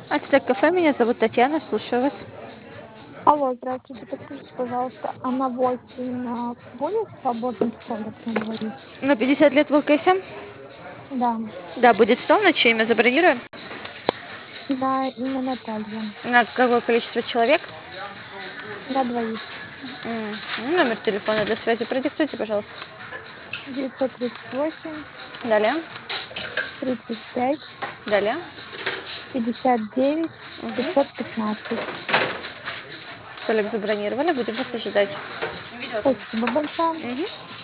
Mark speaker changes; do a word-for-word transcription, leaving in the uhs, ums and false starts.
Speaker 1: Ацтек кафе, меня зовут Татьяна, слушаю вас.
Speaker 2: Алло, здравствуйте. Подскажите, пожалуйста, а на восемь а, будет свободный столик на двоих?
Speaker 1: На пятьдесят лет в ЛКСМ?
Speaker 2: Да,
Speaker 1: Да, будет стол, на чье имя забронируем?
Speaker 2: на имя Наталья.
Speaker 1: На какое количество человек?
Speaker 2: На двоих.
Speaker 1: М, Номер телефона для связи продиктуйте, пожалуйста.
Speaker 2: девятьсот тридцать восемь
Speaker 1: Далее,
Speaker 2: тридцать пять
Speaker 1: далее.
Speaker 2: пятьдесят девять
Speaker 1: Мгм.
Speaker 2: пятьсот пятнадцать.
Speaker 1: Столик забронировали, будем вас ожидать.
Speaker 2: Спасибо большое.
Speaker 1: Мгм.